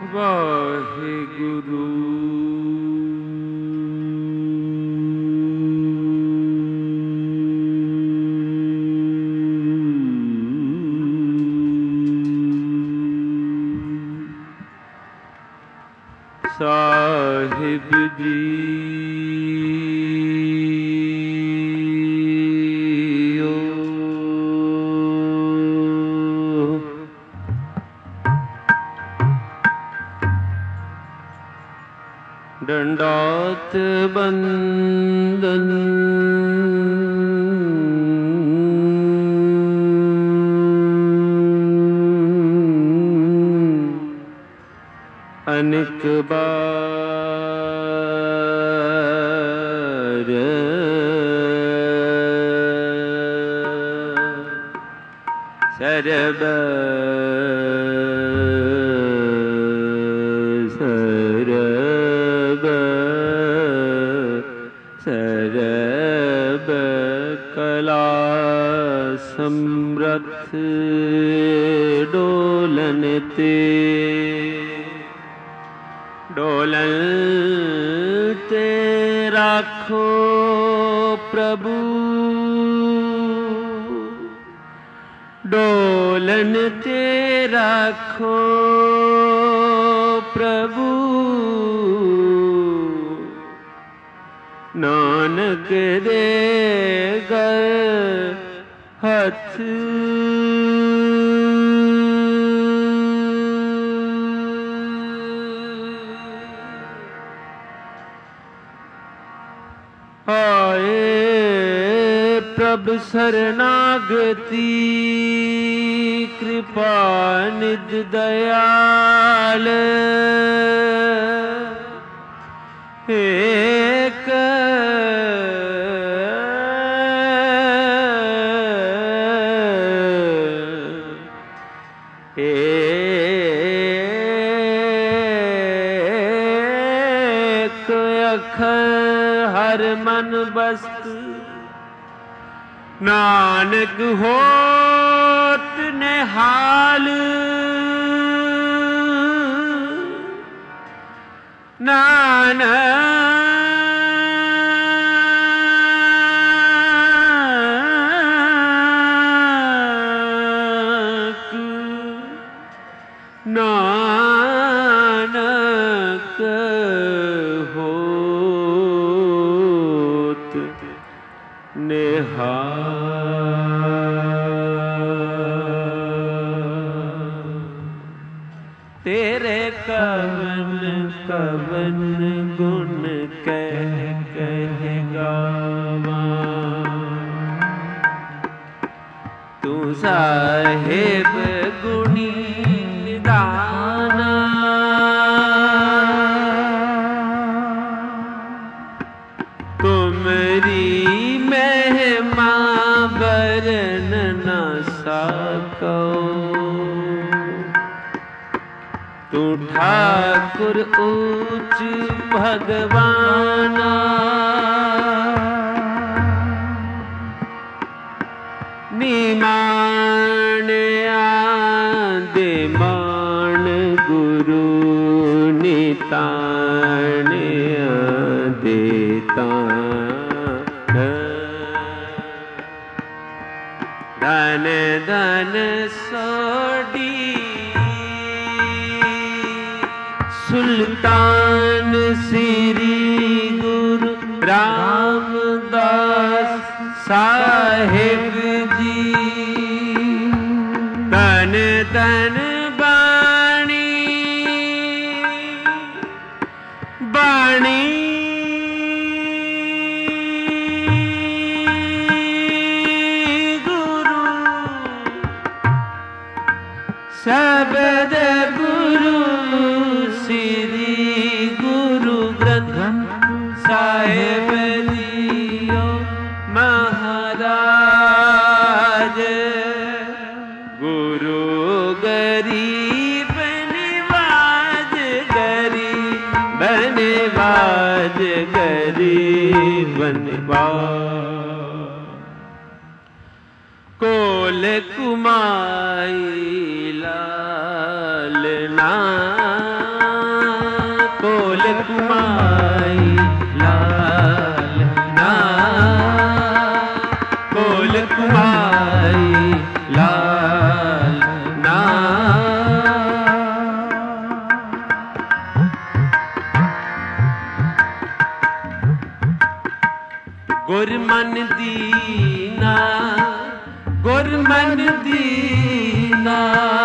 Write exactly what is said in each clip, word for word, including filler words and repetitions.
वाहिगुरु। साहिब जी दंडात बंदन अनेक बार सरब सरब सरब कला समरथ डोलन ते डोलन ते राखो प्रभु डोलन ते राखो प्रभु नानक दे गर हथ आए प्रभ शरणागति कृपा निध दयाल एक एक अखर हर मन बस्त नानक होत निहाल नानक नानक होत निहाल। तेरे कवन कवन गुण कह कह गावा तू साहिब गुणी निदाना तुमरी महिमा बरन न सको तू ठाकुर ऊंच भगवाना निमान आदे मान गुरु नितान आदे तान धन धन सोडी सुल्तान श्री गुरु रामदास साहिब जी तन तन बाणी बाणी गुरु शब्द गुरु श्री गुरु ग्रंथ साहिब जियो महाराज गुरु गरीब निवाज गरीब निवाज गरीब निवाज कोल कुमाई लाल ना मन दीना,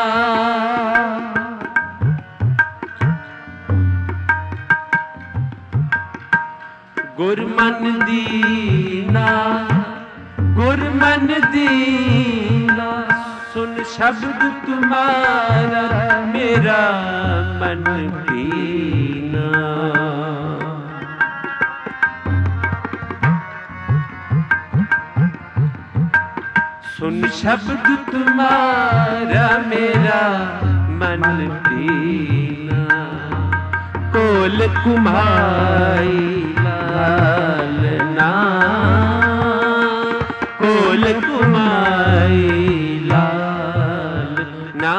गुर मन दीना, गुर मन दीना, सुन शब्द तुम्हारा मेरा मन दीना। सुन शब्द तुम्हारा मेरा मन दीना, कोल कुम्हाई लालना, कोल कुम्हाई लालना,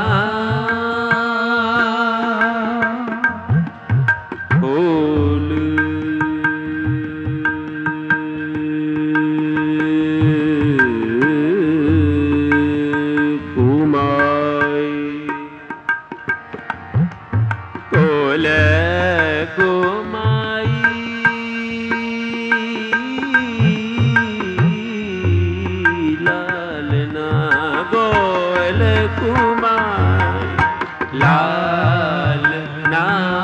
कोल कुम्हाई, कोल लालना,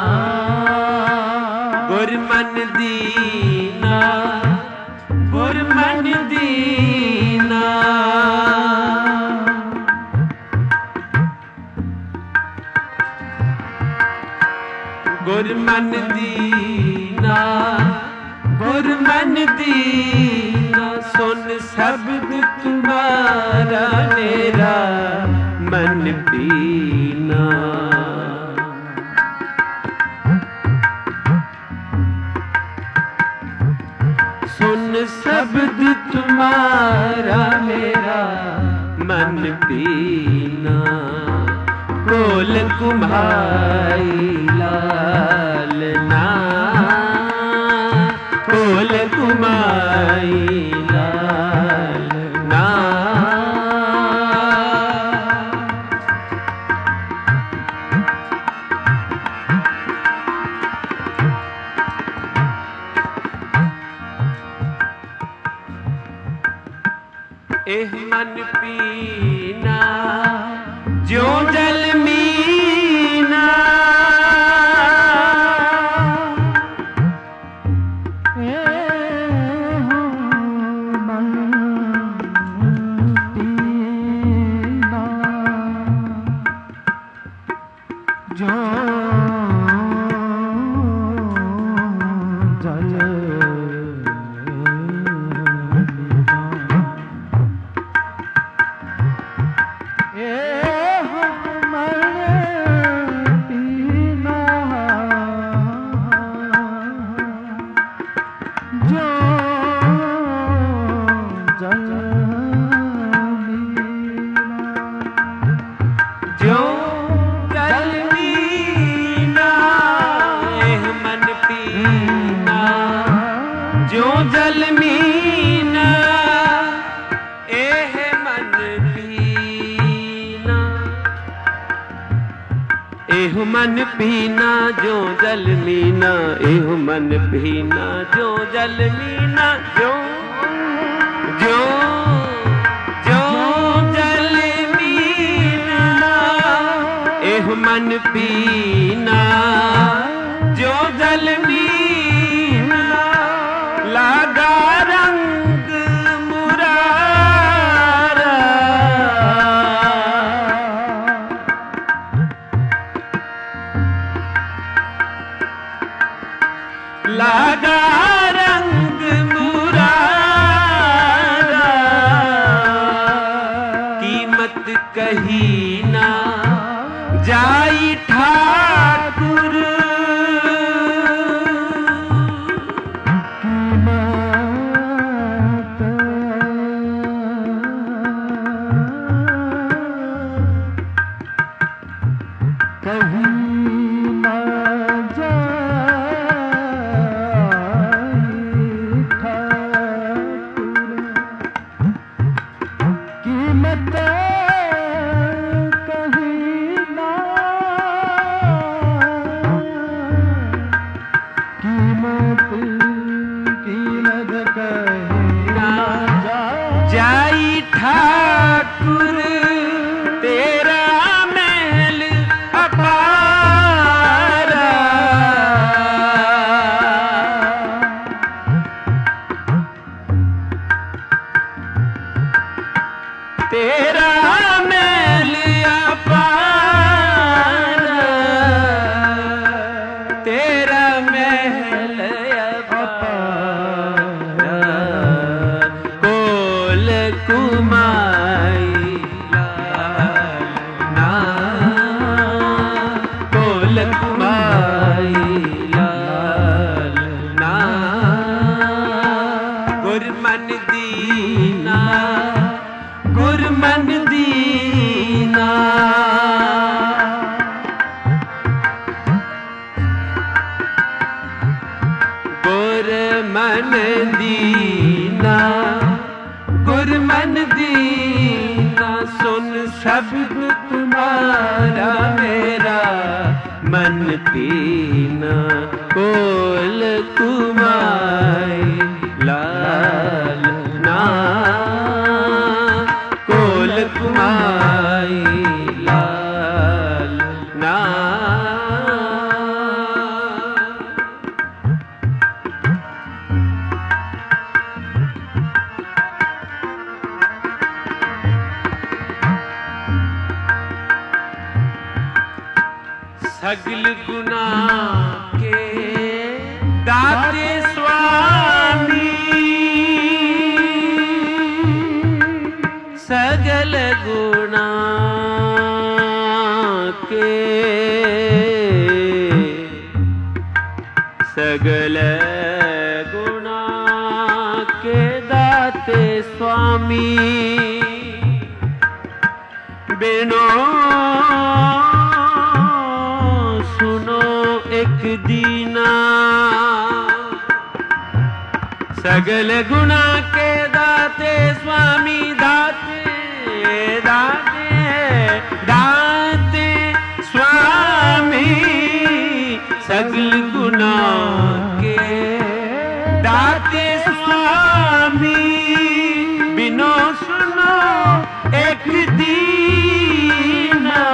गुर मन दीना, गुर मन दीना, गुर मन दीना, गुर मन दीना, सुन शब्द तुम्हारा मेरा मन पीना। सुन शब्द तुम्हारा मेरा मन पीना, कोल कुम्हाई लालना, कोल कुम्हाई लालना, एह मन पीना ज्यों जल मीना, एह मन पीना ज्यों जल जल मीना, एह मन पीना, एह मन पीना जो जल मीना, एह मन पीना जो जल मीना, जो जो जो जल मीना, एह मन पीना जो जल मीना, लागा रंग मुरारा, लागा रंग मुरारा, कीमत कही ना जाई ठाकुर, जाई ठाकुर तेरा मेल अपार, तेरा महल अपार, कोल कुमाई लालना, कोल कुमाई लालना, गुरमन दीना, गुरमन दीना, गुरमन दीना, गुरमन दीना, सुन शब्द तुम्हारा मेरा मन पीना, कोल कुमाई लालना, कोल कुमाई लालना। सगल गुना के दाते स्वामी, सगल गुना के, सगल गुना के दाते स्वामी, बिनो एक दीना, सगल गुना के दाते स्वामी, दाते दाते दाते स्वामी, सगल गुना के दाते स्वामी, बिनो सुनो एक दीना,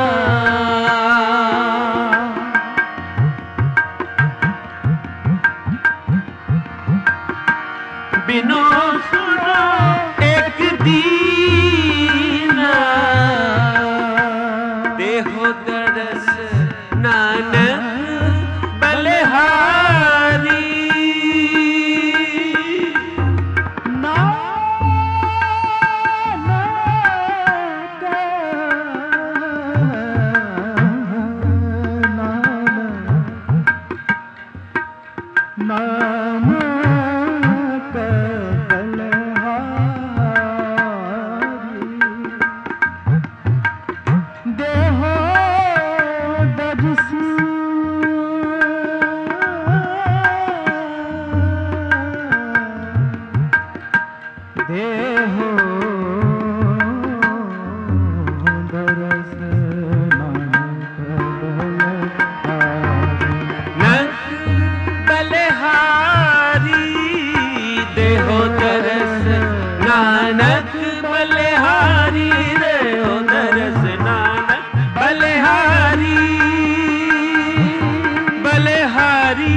बिनो सुनो एक दीना, देहो दरस नानक बलिहारी, देहो दरस नानक बलिहारी, देहो दरस नानक बलिहारी, देहो दरस नानक बलिहारी, बलिहारी,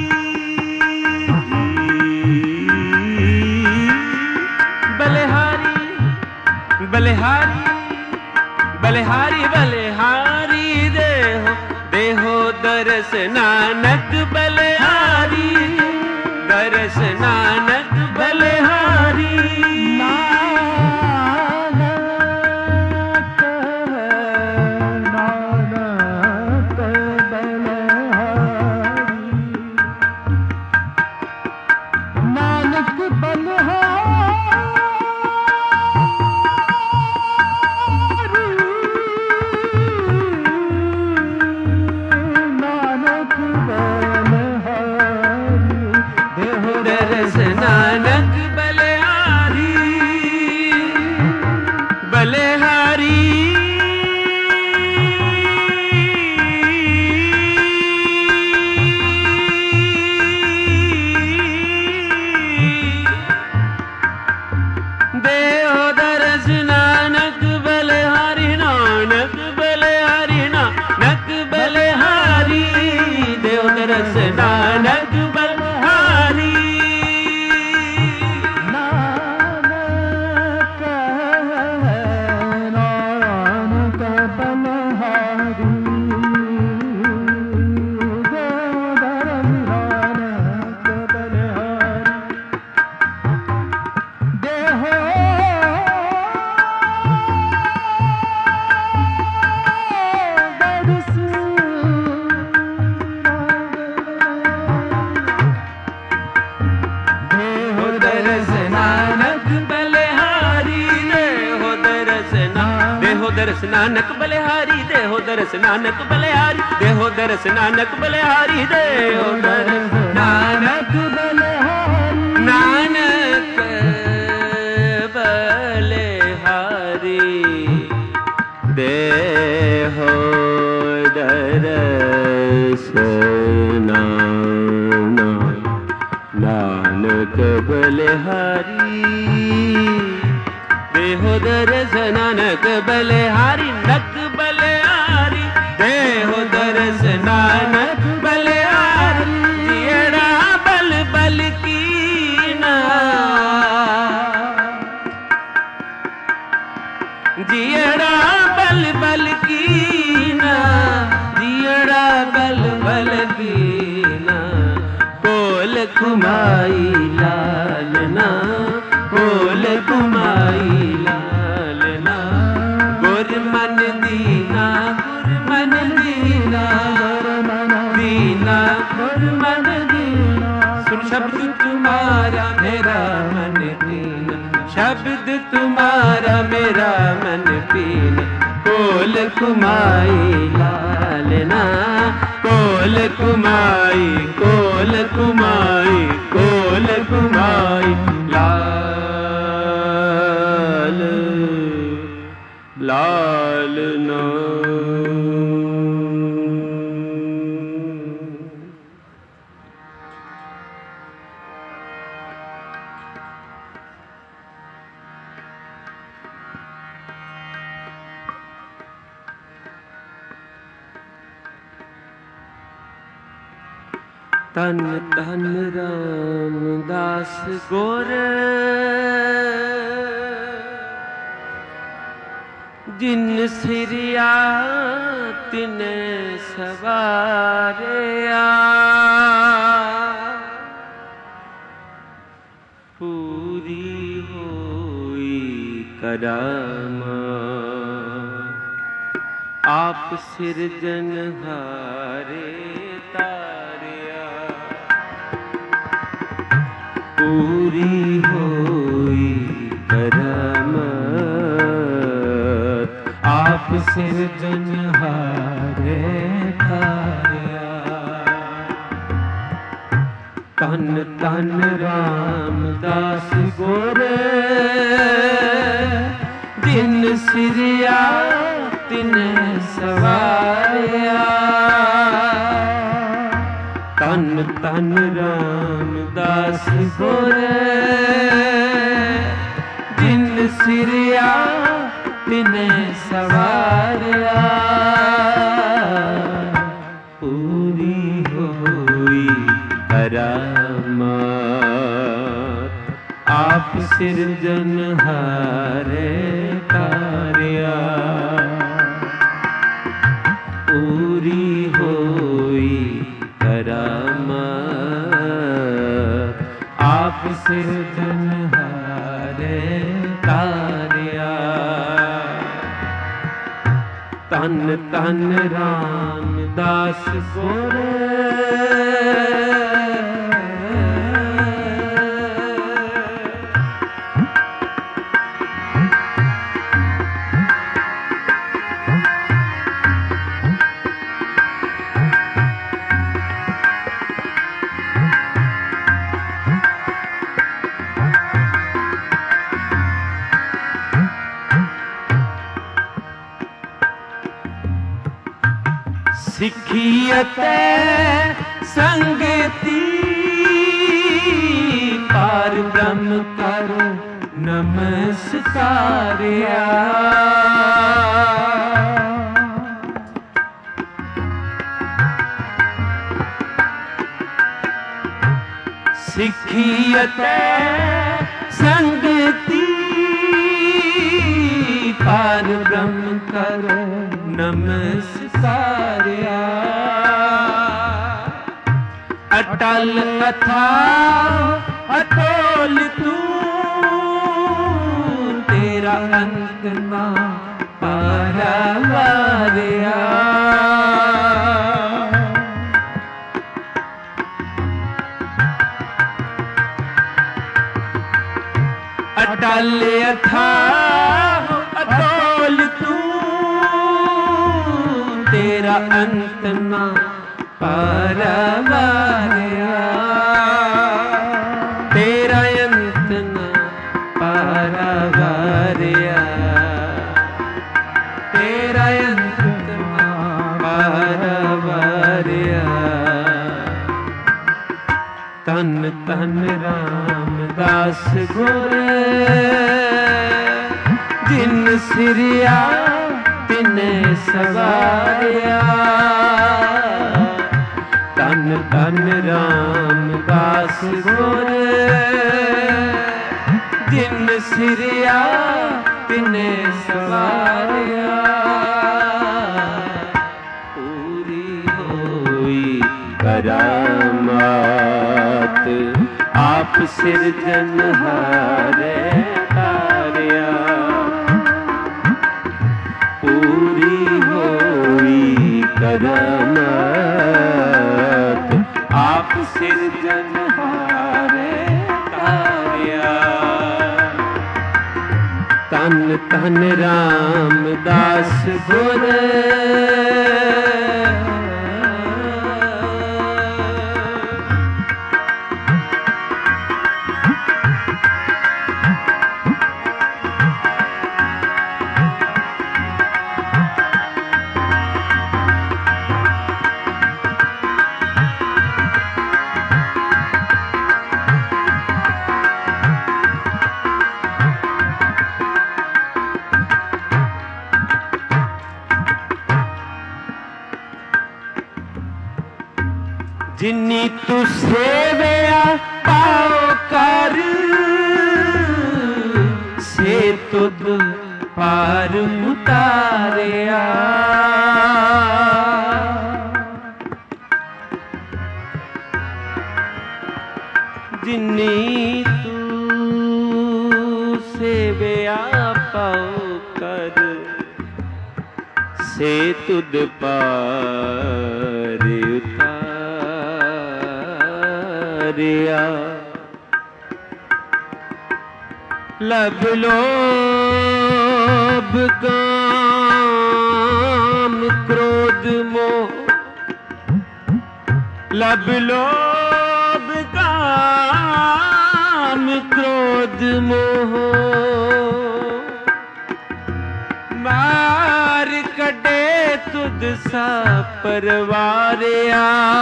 बलिहारी, बलिहारी, बलिहारी, बलिहारी, देहो देहो दरस नानक बलिहारी, दरस नानक बलिहारी, नानक नानक बलिहारी, नानक बलिहारी, नानक बलिहारी, देहो दरस देहो दरस नानक बलिहारी, देहो दरस नानक बलिहारी, देहो दरस नानक बलिहारी, देहो दरस नानक बलिहारी, नानक बलिहारी, देहो दरस नानक बलिहारी, देहो दरस नानक बलिहारी, नक बलिहारी, देहो दरस नानक बलिहारी, जियड़ा बल बल कीना, जियड़ा बल बल कीना, जियड़ा बल बल कीना, कोल कुमाई लालना, कोल कुमाई लालना, गुर मन दीना, गुर मन दीना, दीना गुर मन दीना, सुन शब्द तुम्हारा मेरा मन दीना, शब्द तुम्हारा मेरा मन पीना, कोल कुमाई लालना, कोल कुमाई, कोल कुमाई, कोल कुमाई लाल लालना। तन तन रामदास गोर, जिन सिरिया तिन सवारिया, पूरी होई करामा, आप सिरजनहारे तारिया, पूरी होई करामत, आप सिरजनहारे तारिया, तन तन रामदास गोरे, जिन सिरिया तिन सवारिया, तन तन रामदास गोरे, जिन सिरिया तिन सवारिया, पूरी होई करामत, आप सिरजनहारे तारिया, पूरी होई करामत, आप सिरजनहारे तारिया, तन तन रामदास गोरे, सिखियते संगति, पार ब्रह्म कर नमस्कारिया, सिखियते संगति, पार ब्रह्म कर नमस्कारिया, अटल अथा अतोल तू, तेरा अंत ना पारावारिया, अटल अथा अतोल तू, ਅੰਤ ਨਾ ਪਾਰਵਾਰਿਆ, ਤੇਰਾ ਅੰਤ ਨਾ ਪਾਰਵਾਰਿਆ, ਤੇਰਾ ਅੰਤ ਨਾ ਪਾਰਵਾਰਿਆ। ਤਨ ਤਨ ਰਾਮਦਾਸ ਗੁਰ ਜਿਨ ਸਿਰਿਆ ਤਿਨੇ ਸਵਾਰਿਆ, ਤਨ ਤਨ ਰਾਮਦਾਸ ਗੁਰ ਜਿਨ ਸਿਰਿਆ ਤਿਨੇ ਸਵਾਰਿਆ। ਪੂਰੀ ਹੋਈ ਕਰਾਮਾਤ ਆਪ ਸਿਰਜਨਹਾਰੇ ਤਾਰਿਆ, ਪੂਰੀ ਹੋਈ ਕਰਾਮਾਤ ਆਪ ਸਿਰਜਨਹਾਰੇ ਤਾਰਿਆ। ਤਨ ਤਨ ਰਾਮਦਾਸ ਗੁਰ ਜਿਨੀ ਤੂੰ ਸੇਵਿਆ ਪਾਉ ਕਰ, ਸੇ ਤੁਧ ਪਾਰ ਉਤਾਰਿਆ। ਜਿਨੀ ਤੂੰ ਸੇਵਿਆ ਪਾਉ ਕਰ, ਸੇ ਤੁਧ ਪਾਰ ਉਤਾਰਿਆ। ਲਬ ਲੋਭ ਕਾਮ ਕ੍ਰੋਧ ਮੋਹ, ਲਬ ਲੋਭ ਕਾਮ ਕ੍ਰੋਧ ਮੋਹ, ਮਾਰ ਕੱਢੇ ਤੁਧ ਸਾ ਪਰਵਾਰਿਆ।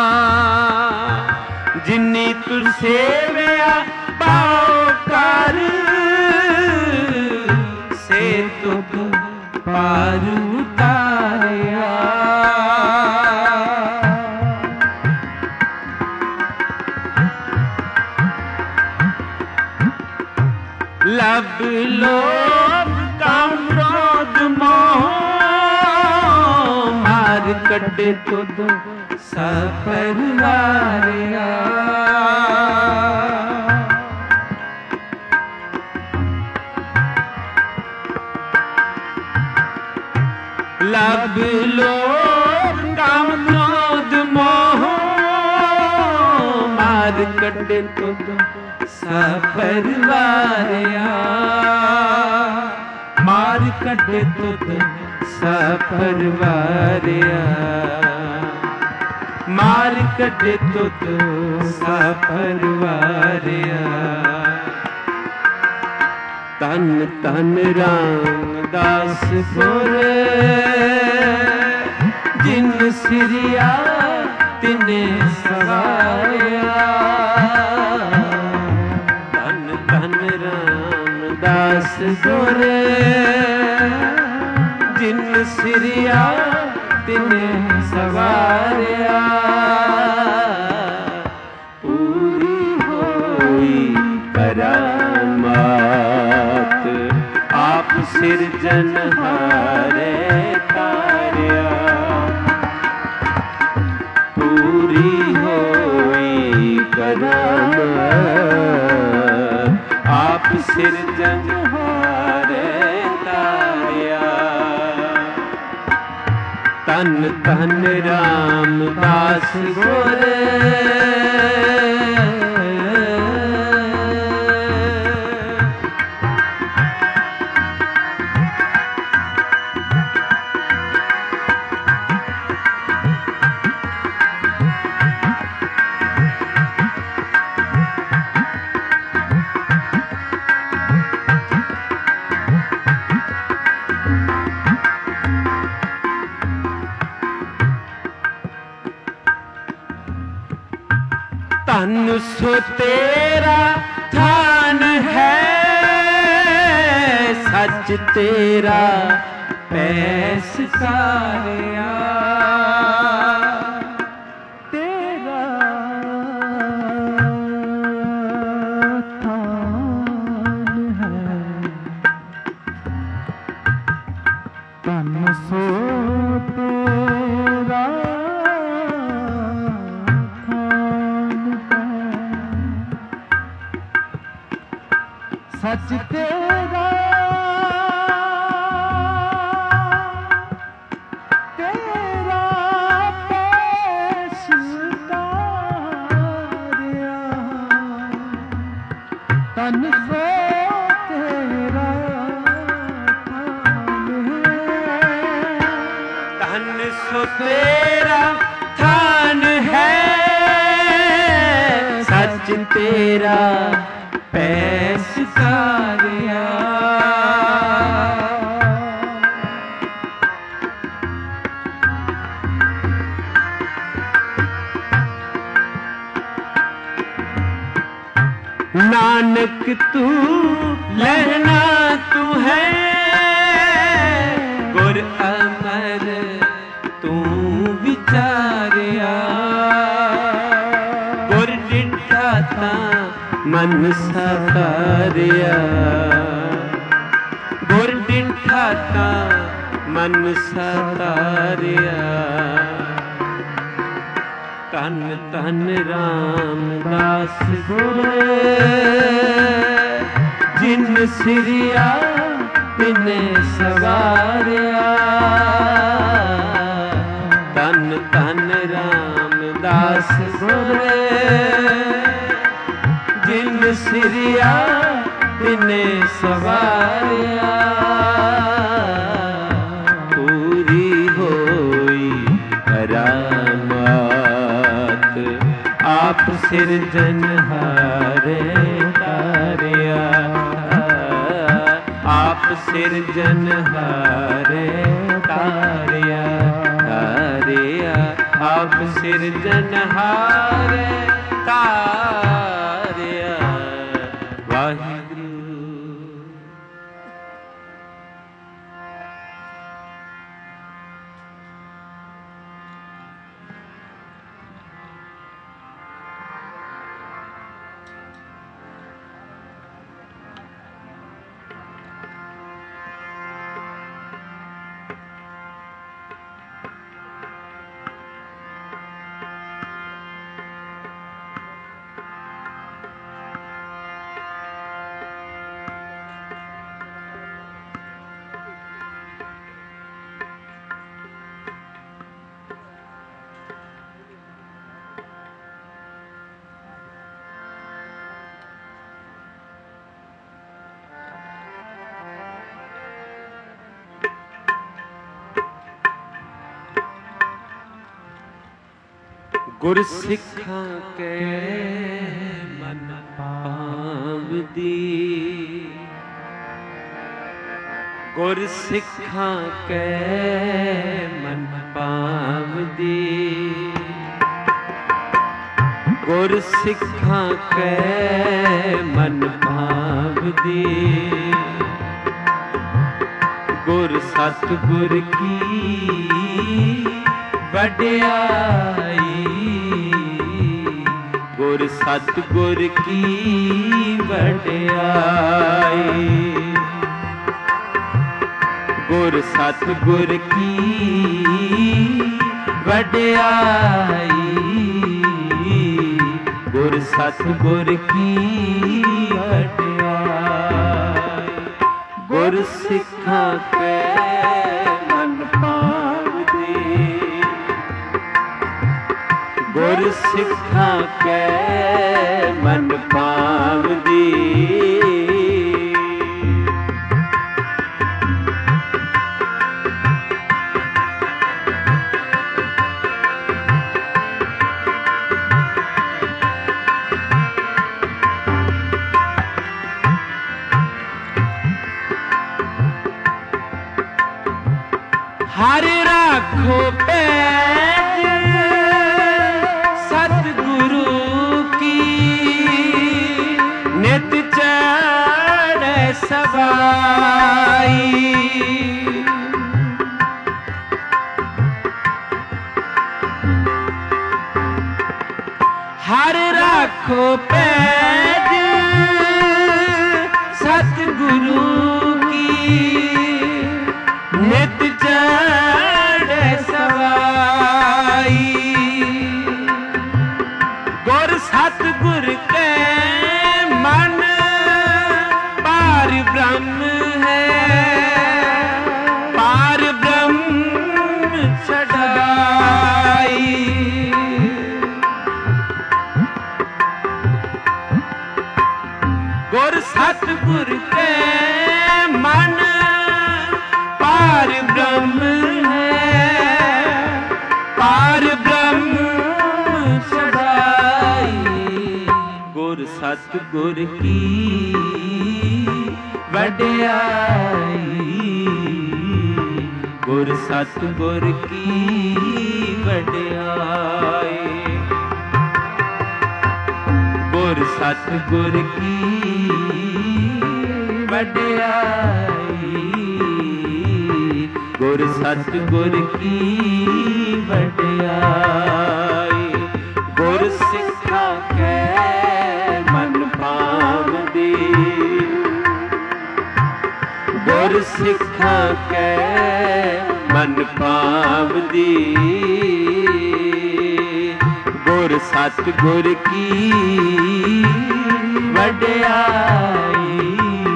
ਜਿਨੀ ਤੁਰ ਸੇਵਿਆ ਪਾਉ ਕਰ, ਸੇ ਤੁਧ ਪਾਰ ਉਤਾਰਿਆ। ਲਬ ਲੋਭ ਕਾਮ ਕ੍ਰੋਧ ਮੋਹ, ਮਾਰ ਕੱਢੇ ਤੁਧ ਸਾ ਪਰਵਾਰਿਆ। ਲਬ ਲੋਭ ਕਾਮ ਕ੍ਰੋਧ ਮੋਹ, ਮਾਰ ਕੱਢੇ ਤੁਧ ਸਾ ਪਰਵਾਰਿਆ। ਮਾਰ ਕੱਢੇ ਤੁਧ ਸਾ ਪਰਵਾਰਿਆ। ਮਾਰ ਕੱਢੇ ਤੁਧ ਸਾ ਪਰਵਾਰਿਆ। ਤਨ ਤਨ ਰਾਮਦਾਸ ਗੁਰ ਜਿਨ ਸਿਰਿਆ ਤਿਨੇ ਸਵਾਰਿਆ। ਤਨ ਤਨ ਰਾਮਦਾਸ ਗੁਰ ਜਿਨ ਸਿਰਿਆ ਤਿਨੇ ਸਵਾਰਿਆ। ਪੂਰੀ ਹੋਈ ਕਰਾਮਾਤ ਆਪ ਸਿਰਜਨਹਾਰੇ ਤਾਰਿਆ। ਪੂਰੀ ਹੋਈ ਕਰਾਮਾਤ ਆਪ ਸਿਰਜਨਹਾਰੇ ਤਾਰਿਆ। ਤਨ ਤਨ ਰਾਮਦਾਸ ਗੁਰ ਧਨ ਸੋ ਤੇਰਾ ਥਾਨ ਹੈ, ਸੱਚ ਤੇਰਾ ਪੈਸ ਸਾਰਿਆ। ਤੇਰਾ ਥਾਨ ਹੈ, ਧਨ ਸੋ ਤੇਰਾ ਸੱਚ ਤੇਰਾ ਤੇਰਾ ਪੈਸ ਤਾਰਿਆ। ਤਨ ਸੋ ਤੇਰਾ ਥਾਨ ਹੈ, ਧਨ ਸੋ ਤੇਰਾ ਥਾਨ ਹੈ, ਸੱਚ ਤੇਰਾ ਪੈਸ ਸਾਰਿਆ। ਨਾਨਕ ਤੂੰ ਲਹਿਣਾ ਤੂੰ ਹੈ, ਗੁਰ ਅਮਰ ਤੂੰ ਵਿਚਾਰਿਆ। ਗੁਰ ਡਿਠਾ ਤਾਂ ਮਨ ਸਾਕਾਰਿਆ, ਗੁਰ ਡਿਠਾ ਤਾਂ ਮਨ ਸਾਕਾਰਿਆ। ਧੰਨ ਧੰਨ ਰਾਮਦਾਸ ਗੁਰ, ਜਿਨ ਸਿਰਿਆ ਤਿਨੇ ਸਵਾਰਿਆ। ਧੰਨ ਧੰਨ ਰਾਮਦਾਸ ਗੁਰ, ਜਿਨ ਸਿਰਿਆ ਤਿਨੇ ਸਵਾਰਿਆ। ਪੂਰੀ ਹੋਈ ਕਰਾਮਾਤ, ਆਪ ਸਿਰਜਨਹਾਰੇ ਤਾਰਿਆ। ਆਪ ਸਿਰਜਨਹਾਰੇ ਤਾਰਿਆ, ਤਾਰਿਆ। ਆਪ ਸਿਰਜਨਹਾਰੇ ਤਾਰਿਆ। ਵਾਹਿਗੁਰੂ। ਗੁਰ ਸਿੱਖਾਂ ਕੇ ਮਨ ਪਾਵਦੀ, ਗੁਰ ਸਿੱਖਾਂ ਕੇ ਮਨ ਪਾਵਦੀ। ਗੁਰ ਸਿੱਖਾਂ ਕੇ ਮਨ ਪਾਵਦੀ। ਗੁਰ ਸਤਿਗੁਰ ਕੀ ਵਡਿਆਈ, ਗੁਰ ਸਤਿਗੁਰ ਕੀ ਵਡਿਆਈ। ਗੁਰ ਸਤਿਗੁਰ ਕੀ ਵਡਿਆਈ, ਗੁਰ ਸਤਿਗੁਰ ਕੀ ਵਡਿਆਈ। ਗੁਰ ਸਿੱਖਾਂ ਕੇ ਮਨ ਪਾਵਦੀ, ਗੁਰ ਸਿੱਖਾਂ ਕੇ ਮਨ ਪਾਵਦੀ। हर राखो पैज सतगुरु की, हर राखो पैज सतगुरु की नित चढ़े सवाई। गुर सतगुर के मन पार ब्रह्म है, पार ब्रह्म छड़ाई। गुर सतगुर के मन पार ब्रह्म है, पार ब्रह्म छड़ाई। गुर सतगुर की वड्याई, गुर सतगुर की वड्याई। गुर सतगुर की वड्याई, गुर सतगुर की वड्याई। गुर सिखा के मन पावदी, गुर सिखा के मन पावदी। गुर सतगुर की वड्याई,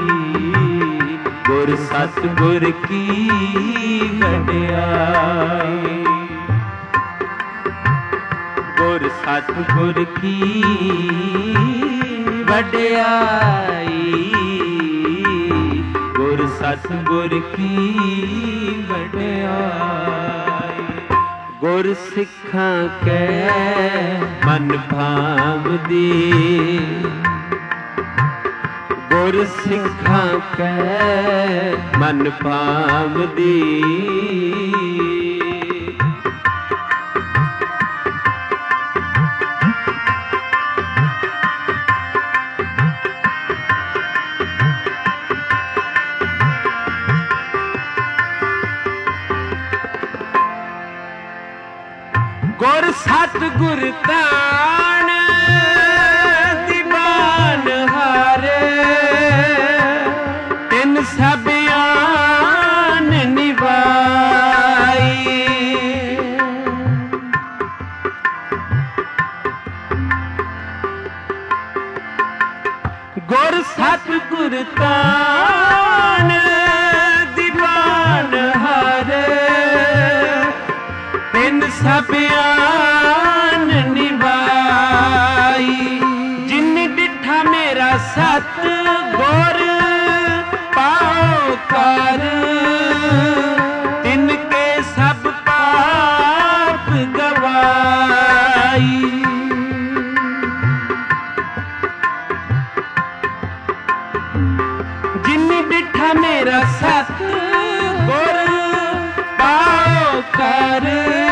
गुर सतगुर की वड्याई। गुर सतगुर की वड्याई, गुर सतगुर की वड्याई। गुर सिखा के मन भावदी, गुर सिखा के मन भावदी। गुर सतगुर तान दीवान हारे, तिन सब आन निभाई। गुर सतगुर तान दीवान हारे, तिन सब आन निभाई। जिन डिठा मेरा सतगुर पाओ कर, तिनके सब पाप गवाई। जिन डिठा मेरा सतगुर पाओ कर,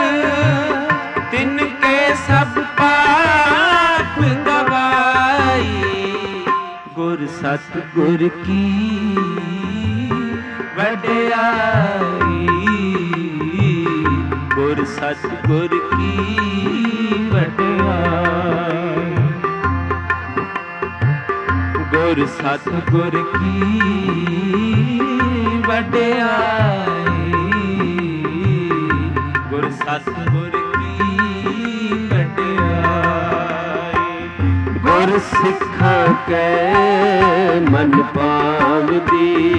तिनके सब पाप गवाई। गुर सतगुर की वड्याई, गुर सतगुर की वड्याई। गुर सतगुर की वड्याई, गुर सतगुर गुर सिखा के मन पावदी,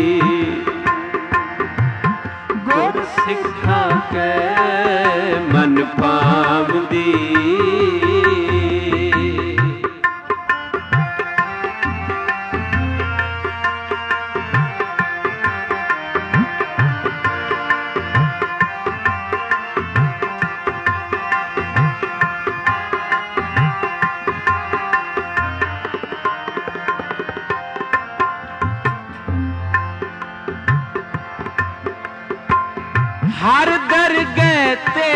गुर सिखा के मन पावदी। हर दरगह ते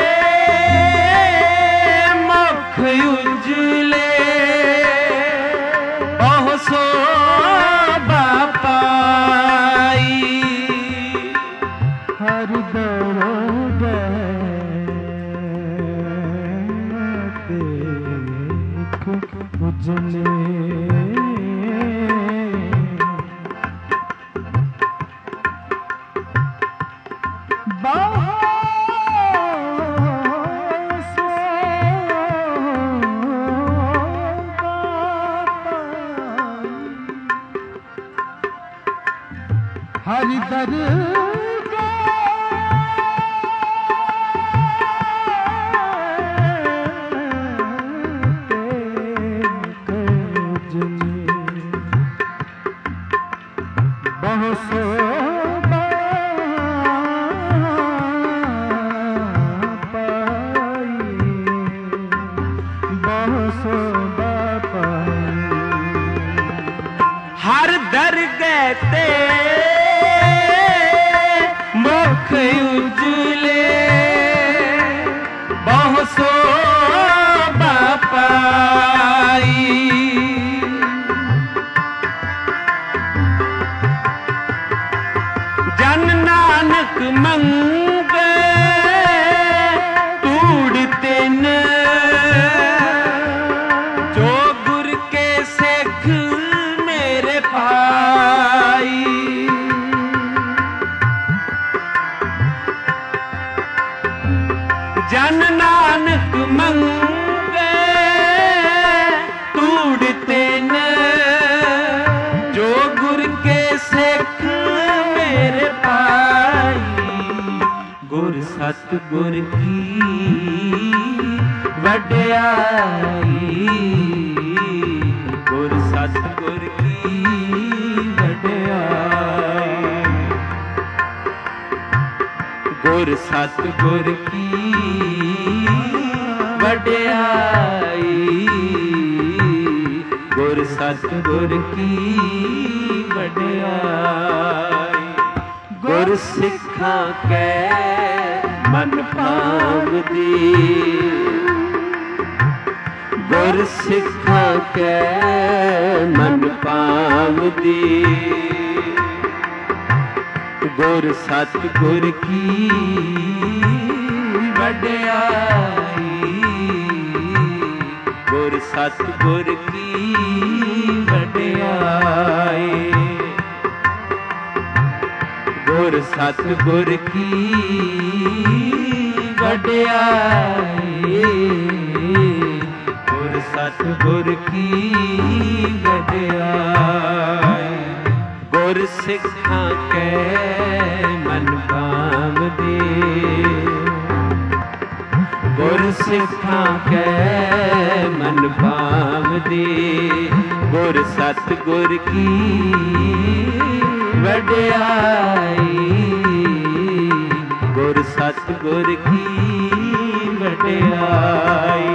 मुख उजले, ओह सो बापाई। हर दरोगे देख उजले हरि दरगाह बहुसो हर दरगाह ते मुख उजले बहुत शोभा पाई। जन नानक मंगे तूड़ते न जो गुर के सिख मेरे पाई। जन नानक मंगे तूड़ते न जो गुर के सिख मेरे पाई। गुर सतगुर की वड्याई, गुर सतगुर की वड्याई। गुर सतगुर की वड्याई, गुर सतगुर की वड्याई। गुर सिखा के मन पावदी, गुर सिखा के मन पावदी। गुर सतगुर की वड्याई, गुर सतगुर की वड्याई। गुर सतगुर की वड्याई, गुर सतगुर की वड्याई। गुर सिखा के मन पावदी, गुर सिखा के मन पावदी। गुर सतगुर की वड्याई, गुर सतगुर की वड्याई।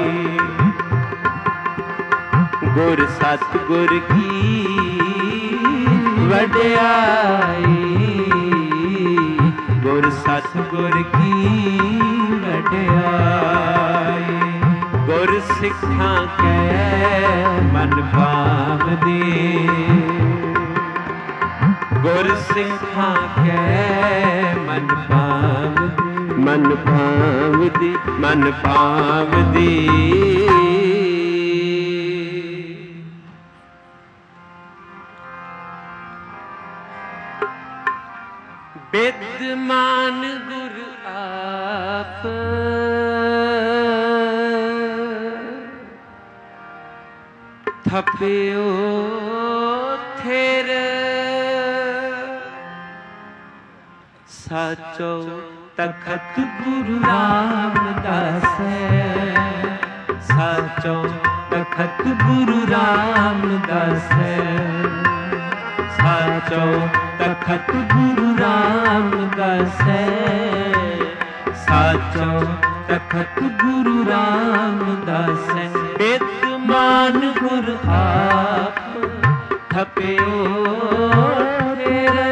गुर सतगुर की वड्याई, गुर सतगुर की वड्याई। गुर सिखा के मन पावदी, गुर सिखा के मन पावदी, मन पावदी, मन पावदी। विद्यमान गुरु आप थपियो थेर साचो तखत गुरु रामदास, साचो तखत गुरु रामदास, साचो तखत गुरु रामदास, साचो तखत गुरु रामदास। विद्यमान गुरु आप थपियो तेरे,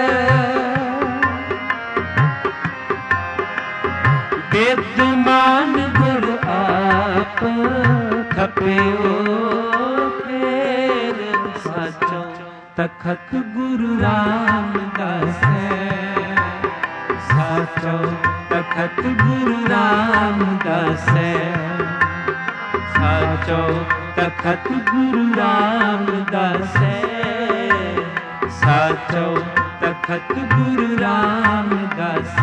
विद्यमान गुरु आप थपियो तेरे। साचो तखत गुरु रामदास, साचो तखत गुरु रामदास साचो तखत गुरु रामदास साचो तखत गुरु रामदास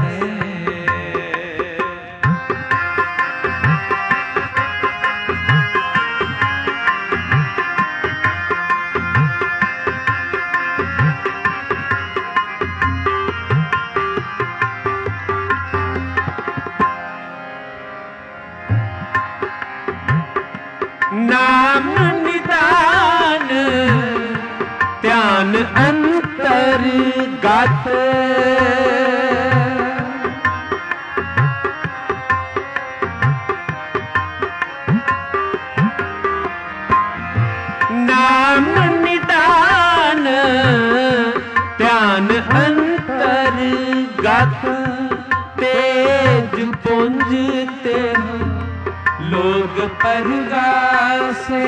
नाम निदान ध्यान अंतर गात नाम निदान ध्यान अंतर गात तेज पुंजते लोग परगासे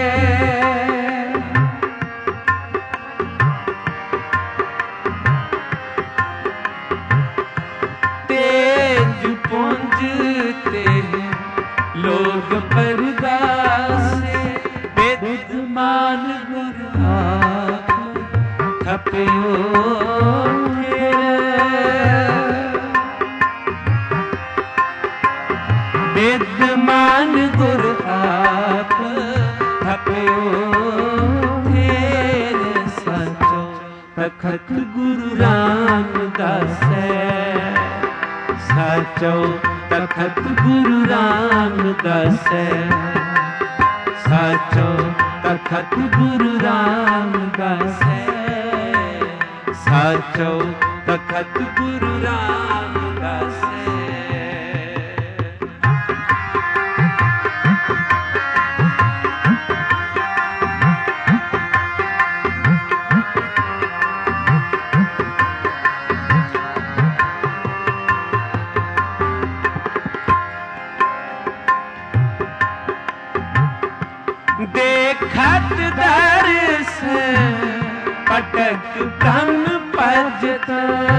तेज पुंजते लोग परगासे विद्यमान गुरु थपयो विद्यमान गुरु आप थपयो फेर साचो तखत गुरु रामदास साचो तखत गुरु रामदास साचो तखत गुरु रामदास साचो तखत गुरु रामदास देखत दर्श पटक ब्रह्म पजत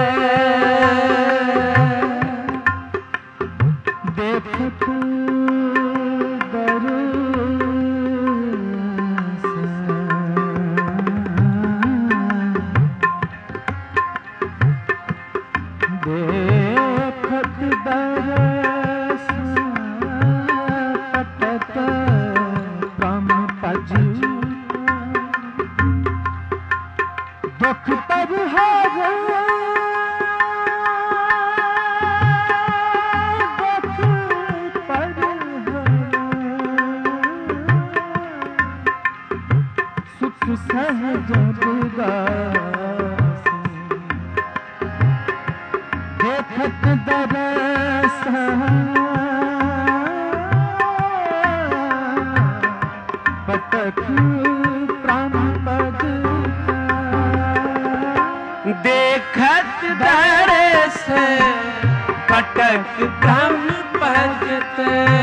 देखत दर्श देखत दर्श पटक दुख पर हर दुख पर सुख सहज उदास देखत दरस पटक देखत दर्श पटक ब्रह्म भजत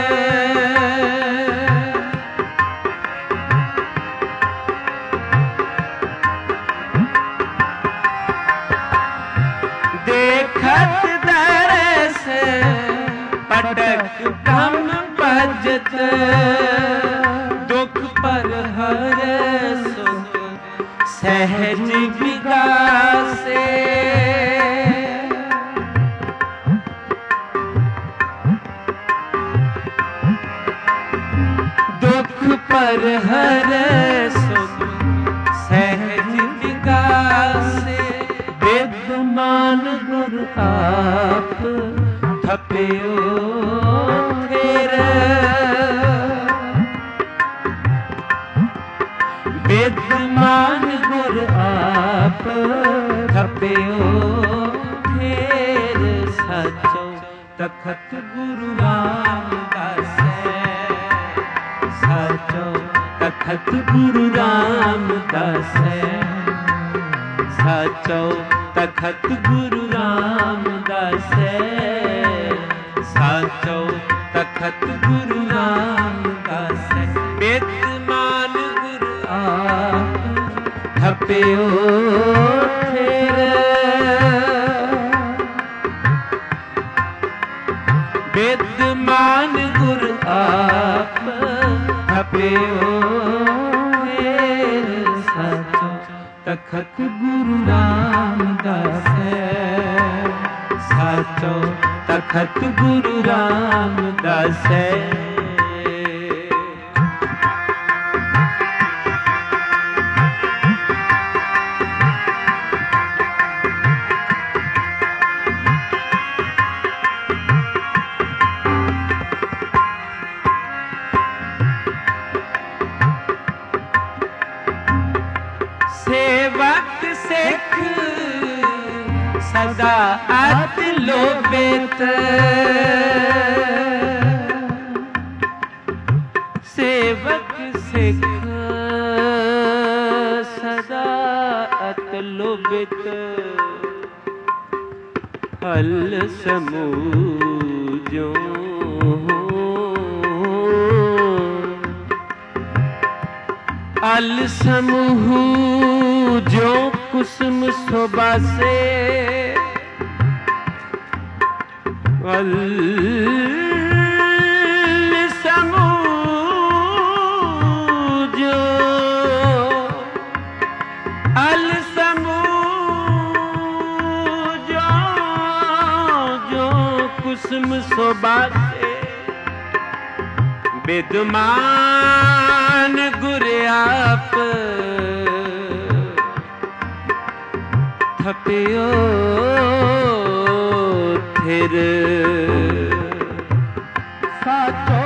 देखत दर्श पटक ब्रह्म भजत दुख पर हर सुख सहज विगासे दुख पर हर सुख सहज विगासे विद्यमान गुरु आप थपयो फेर विद्यमान गुरु आप थपयो फेर साचो तखत गुरु रामदास साचो तखत गुरु रामदास साचो तखत गुरु रामदास साचो तखत गुरु रामदास विद्यमान गुरु आप थपयो फेर विद्यमान गुर आप थपियो साचो तखत गुरु रामदास साचो तखत गुरु रामदास सदा अत लोभित सेवक सिख सदा अत लोभित फल समूजो अल समूह जो कुसुम शोभा से अल समूह जो अल समूह जो जो कुसुम शोभा से विद्यमान गुर आप थपियो थिर साचो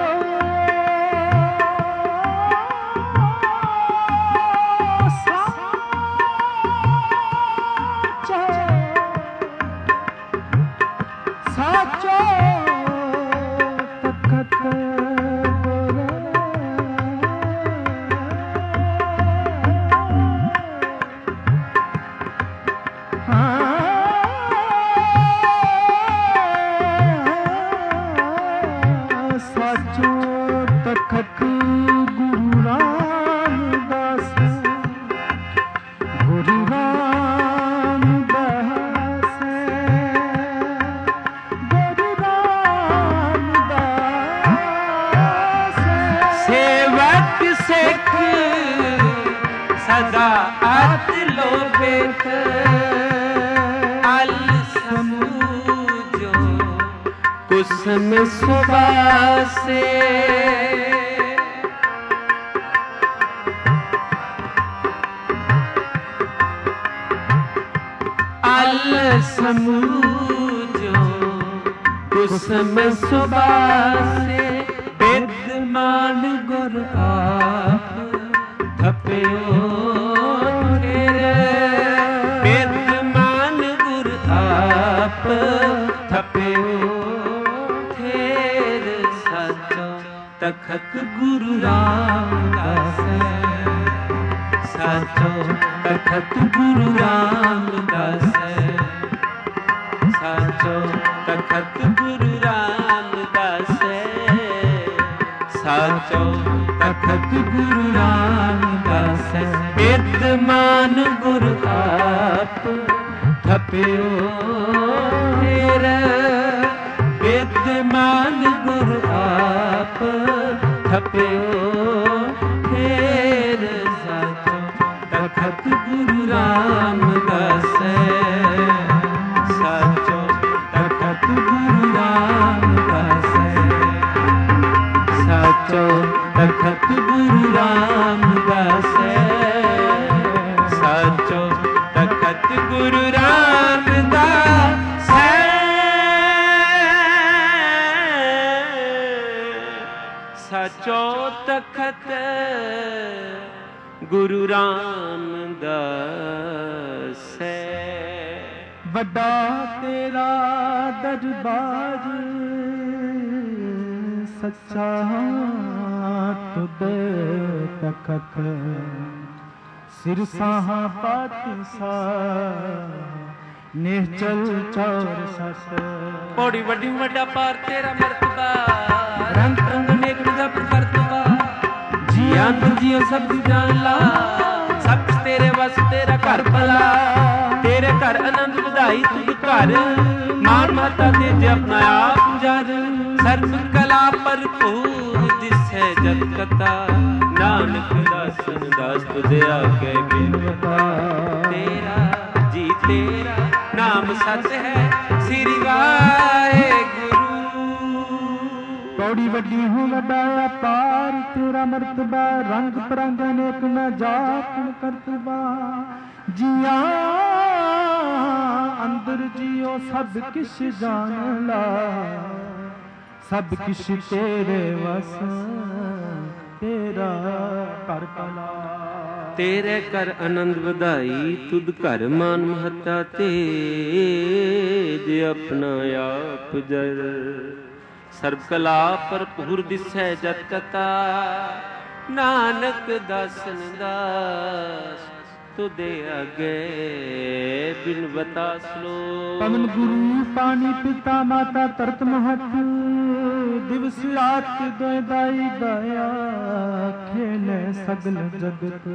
साचो तखत तखत गुरु रामदास गुरु रामदास गुरु रामदास सेवक सिख सदा अत लोभित अल समूजो कुसुम शोभा से अल समूजो कुसुम शोभा से विद्यमान गुर आप थपियो विद्यमान गुर आप थपियो तखत गुरु रामदास साचो तखत गुरु रामदास साचो तखत गुरु रामदास साचो तखत गुरु रामदास विद्यमान गुरु आप थपियो विद्यमान गुरु आप थपियो फेर साचो तखत गुरु रामदास साचो तखत गुरु रामदास साचो तखत गुरु रामदास साचो तखत गुरु रामदास साचो तखत गुरु रामदास बड़ा तेरा दरबार सच्चा तुद तखत सिरसा पातसा निश्चल चौर सस पौड़ी वड्डी वड्डा पार तेरा मर्तबा रंग रंग नेक जब करतबा जिया तो जियो सब जान ला सब तेरे बस तेरा घर भला तेरे घर आनंद बधाई तुझ घर मान माता दे जे अपना आप जा ਕਰ ਸਰਬ ਕਲਾ ਭਰਪੂਰ ਦਿਸੈ ਜਗ ਕਥਾ ਨਾਨਕ ਦਾਸਨ ਦਾਸ ਤੁਧ ਆਗੇ ਬਿਨਵਤਾ ਤੇਰਾ ਜੀ ਤੇਰਾ ਨਾਮ ਸਤ ਹੈ ਸ੍ਰੀ ਵਾਹਿਗੁਰੂ। ਕੌੜੀ ਵੱਡੀ ਹੂੰ ਵੱਡਾ ਅਪਾਰ ਤੇਰਾ ਮਰਤਬਾ ਰੰਗ ਪਰੰਗ ਅਨੇਕ ਮੈਂ ਜਾਤ ਕਰਤਬਾ ਜੀਆਂ ਅੰਦਰ ਜੀਓ ਸਭ ਕਿਛ ਜਾਣ ਲਾ ਸਭ ਕਿਛ ਤੇਰੇ ਵਸ ਤੇਰਾ ਕਰ ਭਲਾ ਤੇਰੇ ਕਰ ਆਨੰਦ ਵਧਾਈ ਤੁਧ ਘਰ ਮਾਨ ਮਹੱਤਾ ਤੇਜ ਆਪਣਾ ਆਪ ਜਰ ਸਰਬ ਕਲਾ ਭਰਪੂਰ ਦਿਸੈ ਜਤ ਕਥਾ ਨਾਨਕ ਦਾਸਨ ਦਾਸ ਤੁਦੇ ਅਗੇ ਬਿਨਵਤਾ ਸਲੋਕ। ਪਵਨ ਗੁਰੂ ਪਾਣੀ ਪਿਤਾ ਮਾਤਾ ਤਰਤ ਮਹਤ ਦਿਵਸ ਰਾਤ ਦੋਇ ਦਾਈ ਦਇਆ ਖੇਲੇ ਸਗਲ ਜਗਤ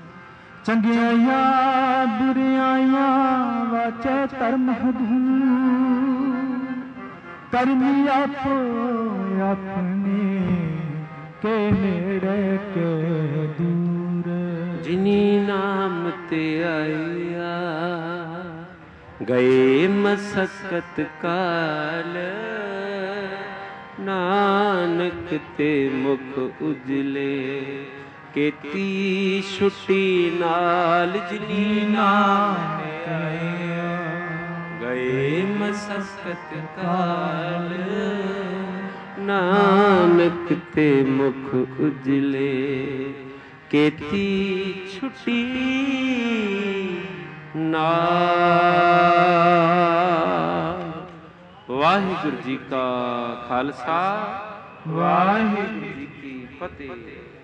ਚੰਗਿਆਈਆਂ ਬੁਰਿਆਈਆਂ ਵਾਚੇ ਧਰਮ ਹਦੂ ਕਰਮੀ ਆਪੋ ਆਪਣੇ ਕੇ ਨੇੜੇ ਕੇ ਦੂਰ ਜਿਨੀ ਨਾਮ ਤੇ ਆਇਆ ਗਏ ਮਸਕਤ ਕਾਲ ਨਾਨਕ ਤੇ ਮੁਖ ਉਜਲੇ ਕੀਤੀ ਛੁੱਟੀ ਨਾਲ ਜਿਨੀ ਨਾਮ ਤੇ ਆਇਆ ਗਏ ਮਸਕਤ ਕਾਲ ਨਾਨਕ ਤੇ ਮੁਖ ਉਜਲੇ ਕੀਤੀ ਛੁੱਟੀ ਨਾਲ। ਵਾਹਿਗੁਰੂ ਜੀ ਕਾ ਖਾਲਸਾ ਵਾਹਿਗੁਰੂ ਜੀ ਕੀ ਫਤਿਹ।